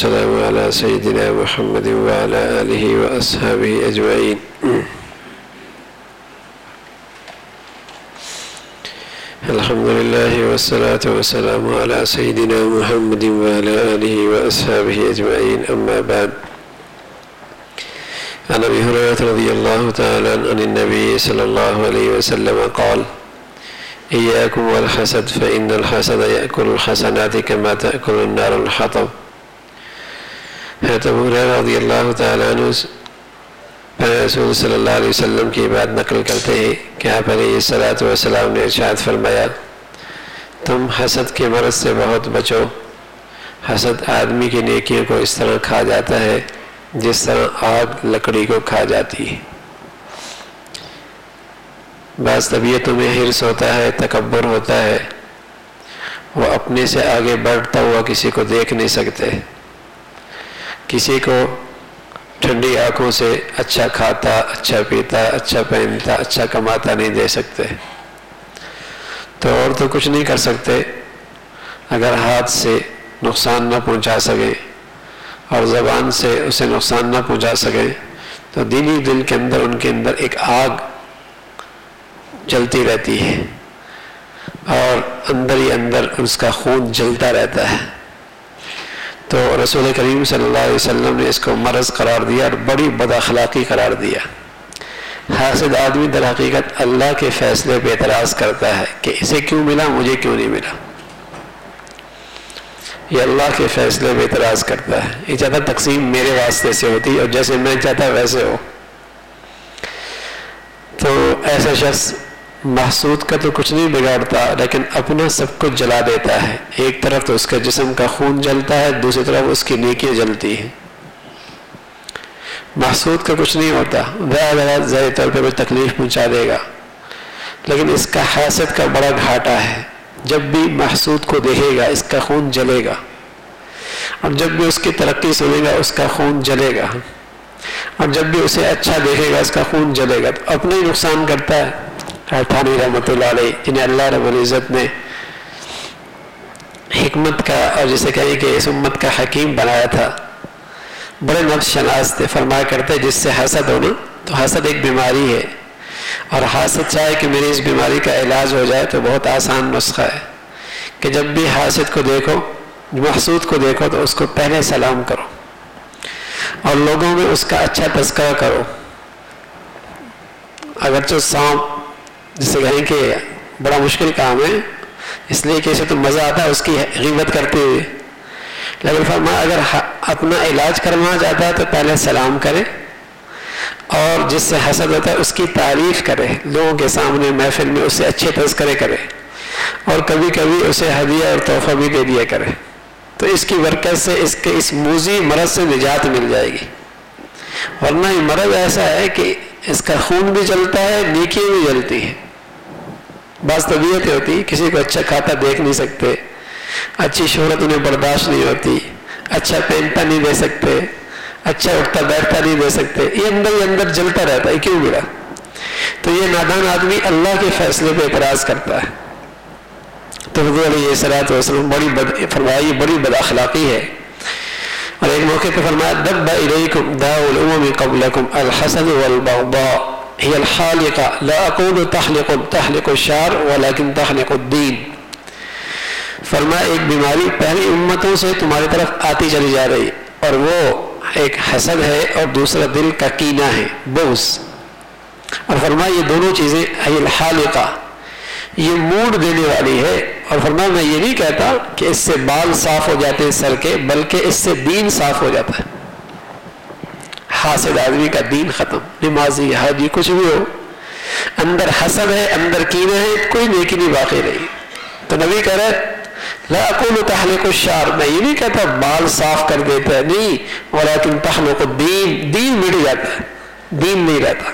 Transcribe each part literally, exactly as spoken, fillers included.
والسلام على سيدنا محمد وعلى آله وأصحابه أجمعين. الحمد لله والصلاة والسلام على سيدنا محمد وعلى آله وأصحابه أجمعين. أما بعد، عن أبي هريرة رضي الله تعالى عن النبي صلى الله عليه وسلم قال: إياكم والحسد فإن الحسد يأكل الحسنات كما تأكل النار الحطب. حضرت ابو ہریرہ رضی اللہ تعالیٰ عنہ رسول صلی اللہ علیہ وسلم کی بات نقل کرتے ہیں کہ آپ علیہ الصلوۃ والسلام نے ارشاد فرمایا: تم حسد کے مرض سے بہت بچو. حسد آدمی کی نیکیوں کو اس طرح کھا جاتا ہے جس طرح آگ لکڑی کو کھا جاتی ہے. بعض طبیعتوں میں حرص ہوتا ہے، تکبر ہوتا ہے، وہ اپنے سے آگے بڑھتا ہوا کسی کو دیکھ نہیں سکتے، کسی کو ٹھنڈی آنکھوں سے اچھا کھاتا، اچھا پیتا، اچھا پہنتا، اچھا کماتا نہیں دے سکتے. تو اور تو کچھ نہیں کر سکتے اگر ہاتھ سے نقصان نہ پہنچا سکیں اور زبان سے اسے نقصان نہ پہنچا سکیں، تو دلی دل کے اندر ان کے اندر ایک آگ جلتی رہتی ہے اور اندر ہی اندر اس کا خون جلتا رہتا ہے. تو رسول کریم صلی اللہ علیہ وسلم نے اس کو مرض قرار دیا اور بڑی بد اخلاقی قرار دیا. حاسد آدمی در حقیقت اللہ کے فیصلے پہ اعتراض کرتا ہے کہ اسے کیوں ملا، مجھے کیوں نہیں ملا. یہ اللہ کے فیصلے پہ اعتراض کرتا ہے. یہ چاہتا تقسیم میرے واسطے سے ہوتی اور جیسے میں چاہتا ویسے ہو. تو ایسا شخص محسود کا تو کچھ نہیں بگاڑتا لیکن اپنا سب کچھ جلا دیتا ہے. ایک طرف تو اس کے جسم کا خون جلتا ہے، دوسری طرف اس کی نیکیاں جلتی ہیں. محسود کا کچھ نہیں ہوتا، زیادہ ظاہری طور پہ کچھ تکلیف پہنچا دے گا، لیکن اس کا حاسد کا بڑا گھاٹا ہے. جب بھی محسود کو دیکھے گا اس کا خون جلے گا، اور جب بھی اس کی ترقی سنے گا اس کا خون جلے گا، اور جب بھی اسے اچھا دیکھے گا اس کا خون جلے گا. تو اپنا ہی نقصان کرتا ہے. تھانی رحمۃ اللہ علیہ، جنہیں اللہ رب العزت نے حکمت کا اور جسے کہیں کہ اس امت کا حکیم بنایا تھا، بڑے نفس شناس تھے. فرمایا کرتے جس سے حسد ہونا، تو حسد ایک بیماری ہے، اور حاسد چاہے کہ میری اس بیماری کا علاج ہو جائے تو بہت آسان نسخہ ہے کہ جب بھی حاسد کو دیکھو، محسود کو دیکھو، تو اس کو پہلے سلام کرو اور لوگوں میں اس کا اچھا تذکرہ کرو. اگرچہ سانپ جسے کہیں کہ بڑا مشکل کام ہے، اس لیے کہ اسے تو مزہ آتا ہے اس کی غیبت کرتے ہوئے، لیکن فرمایا اگر اپنا علاج کروانا چاہتا ہے تو پہلے سلام کرے، اور جس سے حسد ہوتا ہے اس کی تعریف کرے، لوگوں کے سامنے محفل میں اسے اچھے تذکرے کرے، اور کبھی کبھی اسے ہدیہ اور تحفہ بھی دے دیا کرے. تو اس کی برکت سے اس کے اس موذی مرض سے نجات مل جائے گی. ورنہ یہ مرض ایسا ہے کہ اس کا خون بھی جلتا ہے، نیکی بھی جلتی ہے. بعض طبیعتیں ہوتی، کسی کو اچھا کھاتا دیکھ نہیں سکتے، اچھی شہرت انہیں برداشت نہیں ہوتی، اچھا پہنتا نہیں دے سکتے، اچھا اٹھتا بیٹھتا نہیں دے سکتے. یہ اندر ہی اندر جلتا رہتا ہے، کیوں ملا؟ تو یہ نادان آدمی اللہ کے فیصلے پہ اعتراض کرتا ہے. تو حضور علیہ الصلوۃ والسلام بڑی بد فرمائی بڑی بد اخلاقی ہے. اور ایک موقع پہ فرمایا: دب الیکم داء الامم قبلکم الحسد والبغضاء هي الحالقة لا اقول تحلق تحلق الشعر ولكن تحلق الدين. فرمایا ایک بیماری پہلی امتوں سے تمہاری طرف آتی چلی جا رہی، اور وہ ایک حسد ہے اور دوسرا دل کا کینہ ہے، بغض. اور فرمایا یہ دونوں چیزیں هي الحالقة، یہ موڑ دینے والی ہے. اور فرمایا میں یہ نہیں کہتا کہ اس سے بال صاف ہو جاتے ہیں سر کے، بلکہ اس سے دین صاف ہو جاتا ہے. حاسد آدمی کا دین ختم. نمازی، حاجی، کچھ بھی ہو، اندر حسد ہے، اندر کینہ ہے، کوئی نیکی نہیں باقی رہی. تو نبی کہہ رہے لا اقول تحلق الشعر، میں یہ نہیں کہتا بال صاف کر دیتا ہے، نہیں، ولکن تحلق الدین، دین مٹ جاتا ہے، دین نہیں رہتا.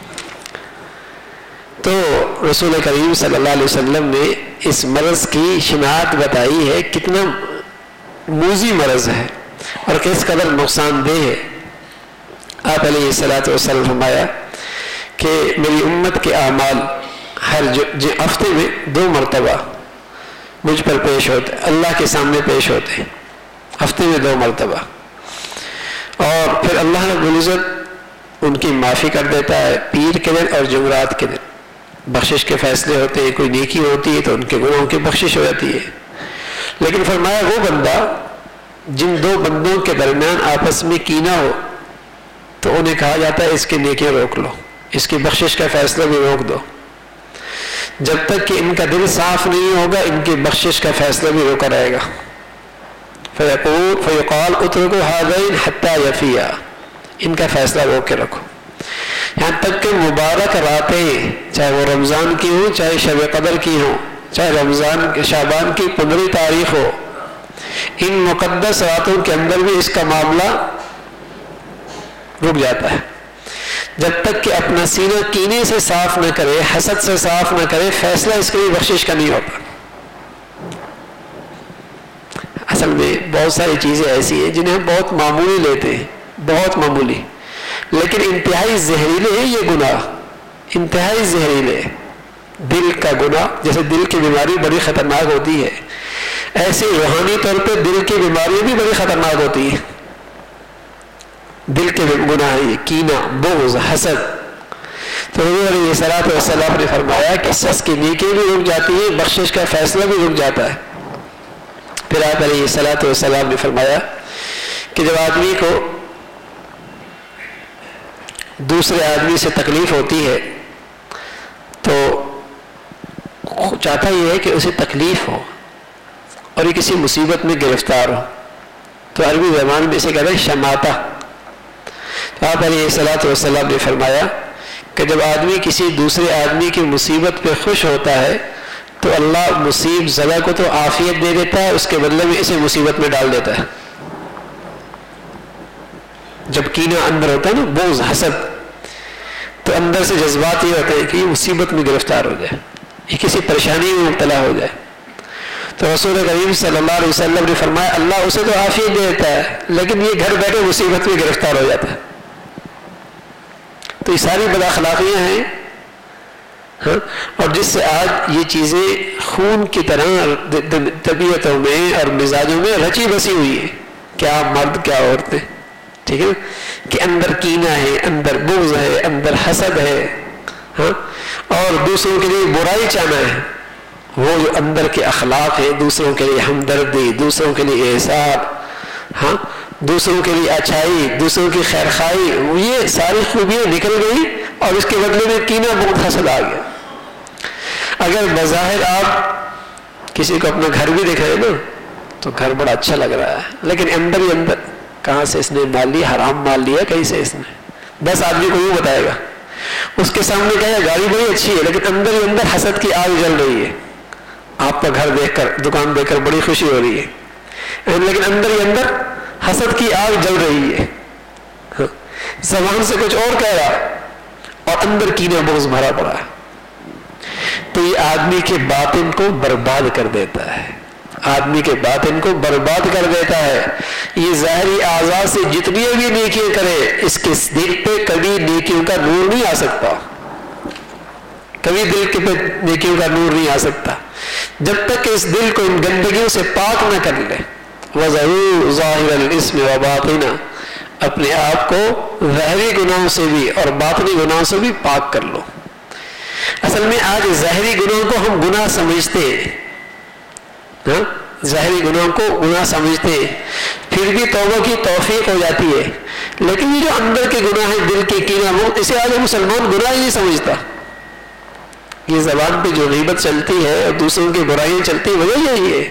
تو رسول کریم صلی اللہ علیہ وسلم نے اس مرض کی شناخت بتائی ہے، کتنا موذی مرض ہے اور کس قدر نقصان دہ ہے. آپ علیہ الصلوۃ والسلام فرمایا کہ میری امت کے اعمال ہر ہفتے میں دو مرتبہ مجھ پر پیش ہوتے، اللہ کے سامنے پیش ہوتے. ہفتے میں دو مرتبہ. اور پھر اللہ رب العزت ان کی معافی کر دیتا ہے پیر کے دن اور جمعرات کے دن. بخشش کے فیصلے ہوتے ہیں, کوئی نیکی ہوتی ہے تو ان کے گناہوں کی بخشش ہو جاتی ہے. لیکن فرمایا وہ بندہ جن دو بندوں کے درمیان آپس میں کینہ ہو تو انہیں کہا جاتا ہے اس کی نیکی روک لو, اس کی بخشش کا فیصلہ بھی روک دو. جب تک کہ ان کا دل صاف نہیں ہوگا ان کی بخشش کا فیصلہ بھی روکا رہے گا. فیقول فیقال اترکوا ہذین حتی یفیا, ان کا فیصلہ روک کے رکھو یہاں تک کہ مبارک راتیں, چاہے وہ رمضان کی ہوں چاہے شب قدر کی ہوں, چاہے رمضان شعبان کی پندرہ تاریخ ہو, ان مقدس راتوں کے اندر بھی اس کا معاملہ رک جاتا ہے. جب تک کہ اپنا سینہ کینے سے صاف نہ کرے, حسد سے صاف نہ کرے, فیصلہ اس کے لیے بخشش کا نہیں ہوتا. اصل میں بہت ساری چیزیں ایسی ہیں جنہیں ہم بہت معمولی لیتے ہیں, بہت معمولی, لیکن انتہائی زہریلے ہیں یہ گناہ, انتہائی زہریلے. دل کا گناہ, جیسے دل کی بیماری بڑی خطرناک ہوتی ہے, ایسے روحانی طور پہ دل کی بیماری بھی بڑی خطرناک ہوتی ہے. دل کے گناہ یہ کینہ, بغض, حسد. تو حضور علیہ الصلوۃ والسلام نے فرمایا کہ شخص کی نیکی بھی رک جاتی ہے, بخشش کا فیصلہ بھی رک جاتا ہے. پھر آپ علیہ الصلوۃ والسلام نے فرمایا کہ جب آدمی کو دوسرے آدمی سے تکلیف ہوتی ہے تو چاہتا یہ ہے کہ اسے تکلیف ہو اور یہ کسی مصیبت میں گرفتار ہو, تو عربی زبان میں اسے کہتے ہیں شماتہ. تو آپ علیہ الصلوۃ والسلام نے فرمایا کہ جب آدمی کسی دوسرے آدمی کی مصیبت پہ خوش ہوتا ہے تو اللہ مصیب زدہ کو تو عافیت دے دیتا ہے, اس کے بدلے میں اسے مصیبت میں ڈال دیتا ہے. جب کینہ اندر ہوتا ہے نا, بغض, حسد, تو اندر سے جذبات یہ ہوتے ہیں کہ یہ مصیبت میں گرفتار ہو جائے, یہ کسی پریشانی میں مبتلا ہو جائے. تو رسول کریم صلی اللہ علیہ وسلم نے فرمایا اللہ اسے تو عافیت دے دیتا ہے لیکن یہ گھر بیٹھے مصیبت میں گرفتار ہو جاتا ہے. تو یہ ساری بد اخلاقیاں ہیں, ہاں, اور جس سے آج یہ چیزیں خون کی طرح طبیعتوں میں اور مزاجوں میں رچی بسی ہوئی ہے. کیا مرد کیا عورتیں, ٹھیک ہے, کہ اندر کینہ ہے, اندر بغض ہے, اندر حسد ہے, ہاں, اور دوسروں کے لیے برائی چاہنا ہے. وہ جو اندر کے اخلاق ہیں, دوسروں کے لیے ہمدردی, دوسروں کے لیے احسان, ہاں, دوسروں کے لیے اچھائی, دوسروں کی خیر خواہی, یہ ساری خوبیاں نکل گئی اور اس کے بدلے میں کینہ بغض حسد آ گیا. اگر بظاہر آپ کسی کو اپنا گھر بھی دکھائیں نا تو گھر بڑا اچھا لگ رہا ہے, لیکن اندر ہی اندر کہاں سے اس نے مال لیا, حرام مال لیا کہیں سے اس نے. دس آدمی کو یوں بتائے گا, اس کے سامنے کہے گا گاڑی بڑی اچھی ہے لیکن اندر ہی اندر حسد کی آگ جل رہی ہے. آپ کا گھر دیکھ کر, دکان دیکھ کر بڑی خوشی ہو رہی ہے لیکن اندر ہی اندر حسد کی آگ جل رہی ہے. زبان سے کچھ اور کہہ رہا اور اندر کینہ بغض بھرا پڑا ہے. تو یہ آدمی کے باطن کو برباد کر دیتا ہے, آدمی کے باطن کو برباد کر دیتا ہے. یہ ظاہری اعضاء سے جتنی بھی نیکیاں کرے اس کے دل پہ کبھی نیکیوں کا نور نہیں آ سکتا, کبھی دل کے پہ نیکیوں کا نور نہیں آ سکتا جب تک کہ اس دل کو ان گندگیوں سے پاک نہ کر لے. وَذَرُوا ظَاهِرَ الْإِثْمِ وَبَاطِنَهُ, اپنے آپ کو ظاہری گناہوں سے بھی اور باطنی گناہوں سے بھی پاک کر لو. اصل میں آج ظاہری گناہوں کو ہم گناہ سمجھتے ہیں, ظاہری گناہوں کو گناہ سمجھتے ہیں, پھر بھی توبہ کی توفیق ہو جاتی ہے, لیکن یہ جو اندر کے گناہ ہیں, دل کے کینہ, وہ اسے آج مسلمان گناہ ہی نہیں سمجھتا. یہ زبان پہ جو غیبت چلتی ہے اور دوسروں کی برائیاں چلتی ہیں, وجہ یہی ہے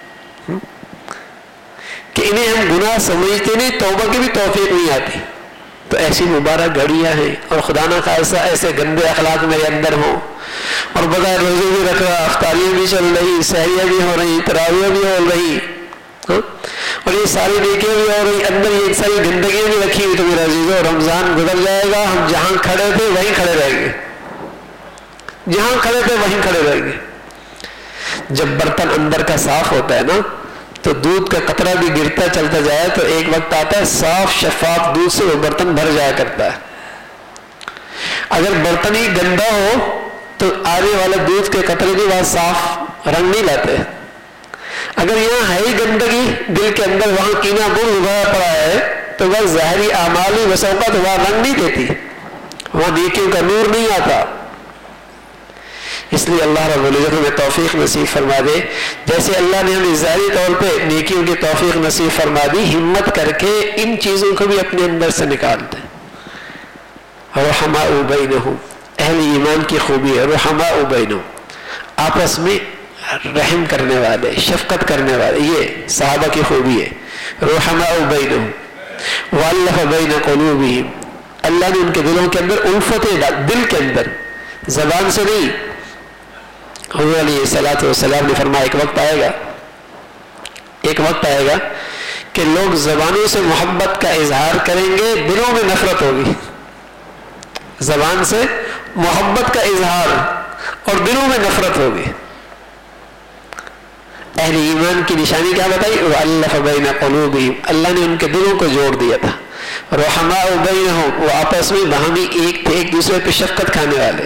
کہ انہیں ہم گناہ سمجھتے نہیں, توبہ کی بھی توفیق نہیں آتی. تو ایسی مبارک گھڑیاں ہیں اور خدا نہ خاصہ ایسے گندے اخلاق میرے اندر ہوں اور بغیر روزے بھی رکھ رہا, افطاریاں بھی چل رہی, سحریاں بھی ہو رہی, تراویح بھی ہو رہی, اور یہ ساری نیکیاں بھی ہو رہی, اندر یہ ساری گندگیاں بھی رکھی ہوئی. تو میرا عزیزو رمضان گزر جائے گا, ہم جہاں کھڑے تھے وہیں کھڑے رہیں گے, جہاں کھڑے تھے وہیں کھڑے رہیں گے. جب برتن اندر کا صاف ہوتا ہے نا تو دودھ کا قطرہ بھی گرتا چلتا جائے تو ایک وقت آتا ہے صاف شفاف دودھ سے وہ برتن بھر جایا کرتا ہے. اگر برتن ہی گندا ہو تو آنے والا دودھ کے قطرے بھی بہت صاف رنگ نہیں لاتے. اگر یہاں ہے ہی گندگی دل کے اندر، وہاں کینہ بغض اگایا پڑا ہے، تو بس ظاہری اعمال ہی بس اوقات وہاں رنگ نہیں دیتی، وہاں نیکیوں کا نور نہیں آتا. اس لیے اللہ رب العزت ہمیں توفیق نصیب فرما دے. جیسے اللہ نے ہمیں ظاہری طور پہ نیکیوں کی توفیق نصیب فرما دی، ہمت کر کے ان چیزوں کو بھی اپنے اندر سے نکال دے. رحماء بینہم، اہل ایمان کی خوبی ہے رحماء بینہم، آپس میں رحم کرنے والے، شفقت کرنے والے، یہ صحابہ کی خوبی ہے. رحماء بینہم والف بین قلوبہم، اللہ نے ان کے دلوں کے اندر الفتیں ڈال، دل کے اندر، زبان سے نہیں. حضور علیہ الصلوۃ والسلام نے فرمایا ایک وقت آئے گا ایک وقت آئے گا کہ لوگ زبانوں سے محبت کا اظہار کریں گے، دلوں میں نفرت ہوگی. زبان سے محبت کا اظہار اور دلوں میں نفرت ہوگی. اہل ایمان کی نشانی کیا بتائی؟ وَأَلَّفَ بَيْنَ قُلُوبِهِمْ، اللہ نے ان کے دلوں کو جوڑ دیا تھا. رحماء بینہم، وہ آپس میں باہمی ایک تھے، ایک دوسرے پہ شفقت کھانے والے.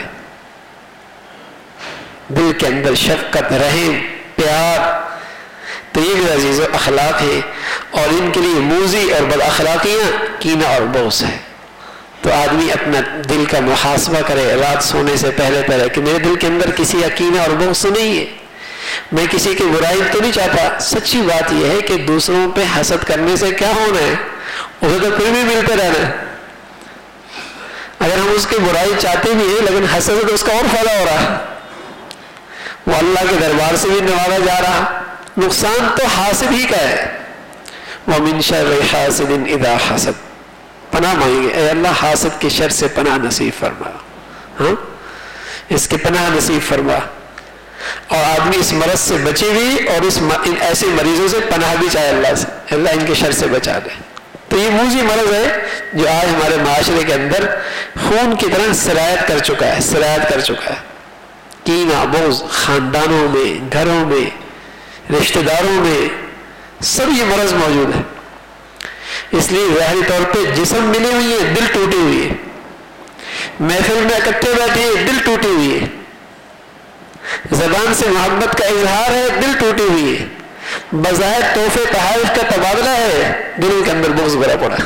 دل کے اندر شفقت، رحم، پیار، تو یہ بھی عزیز و اخلاق ہیں. اور ان کے لیے موذی اور بد اخلاقیاں کینہ اور بغض ہے. تو آدمی اپنا دل کا محاسبہ کرے رات سونے سے پہلے پہلے کہ میرے دل کے اندر کسی کا کینہ اور بغض نہیں ہے، میں کسی کی برائی تو نہیں چاہتا. سچی بات یہ ہے کہ دوسروں پہ حسد کرنے سے کیا ہونا ہے، اسے تو کوئی بھی ملتے رہنا ہے. اگر ہم اس کی برائی چاہتے بھی ہیں لیکن حسد سے تو اس کا اور فائدہ ہو رہا، وہ اللہ کے دربار سے بھی نوازا جا رہا. نقصان تو حاسد ہی کا ہے. وَمِن شَرِّ حَاسِدٍ إِذَا حَسَدَ، پناہ مانگیں گے اے اللہ حاسد کی شر سے پناہ نصیب فرما، ہاں اس کے پناہ نصیب فرما. اور آدمی اس مرض سے بچے بھی اور اس ان ایسے مریضوں سے پناہ بھی چاہے اللہ سے، اللہ ان کے شر سے بچا دے. تو یہ موذی مرض ہے جو آج ہمارے معاشرے کے اندر خون کی طرح سرایت کر چکا ہے سرایت کر چکا ہے. کینہ بغض خاندانوں میں، گھروں میں، رشتہ داروں میں، سب یہ مرض موجود ہے. اس لیے ظاہری طور پہ جسم ملی ہوئی ہے، دل ٹوٹی ہوئی ہے. محفل میں اکٹھے بیٹھے ہیں، دل ٹوٹی ہوئی ہے. زبان سے محبت کا اظہار ہے، دل ٹوٹی ہوئی ہے. بظاہر تحفے تحائف کا تبادلہ ہے، دلوں کے اندر بغض بھرا پڑا.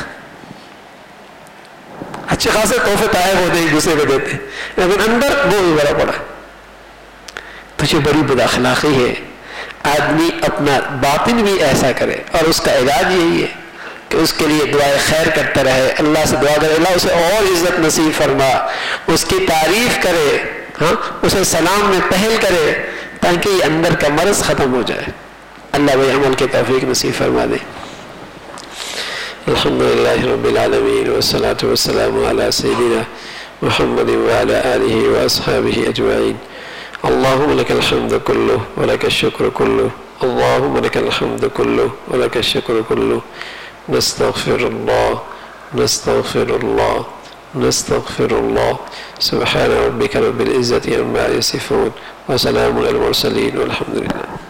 اچھے خاصے تحفے تحائف ہوتے ہیں، دوسرے کو دیتے لیکن اندر بغض بھرا پڑا. تو یہ بڑی بد اخلاقی ہے. آدمی اپنا باطن بھی ایسا کرے اور اس کا علاج یہی ہے کہ اس کے لیے دعائے خیر کرتا رہے، اللہ سے دعا کرے اللہ اسے اور عزت نصیب فرما، اس کی تعریف کرے، ہاں اسے سلام میں پہل کرے تاکہ یہ اندر کا مرض ختم ہو جائے. اللہ وہی عمل کے توفیق نصیب فرما دے. الحمدللہ رب العالمین والصلاة والسلام علی سیدنا محمد وعلی آلہ واصحابہ اجمعین. اللہم لک الحمد کلہ ولک الشکر کلہ، اللہم لک الحمد کلہ ولک الشکر کلہ. نستغفر اللہ نستغفر اللہ نستغفر اللہ. سبحان ربک رب العزة عما یصفون وسلام علی المرسلین والحمد للہ.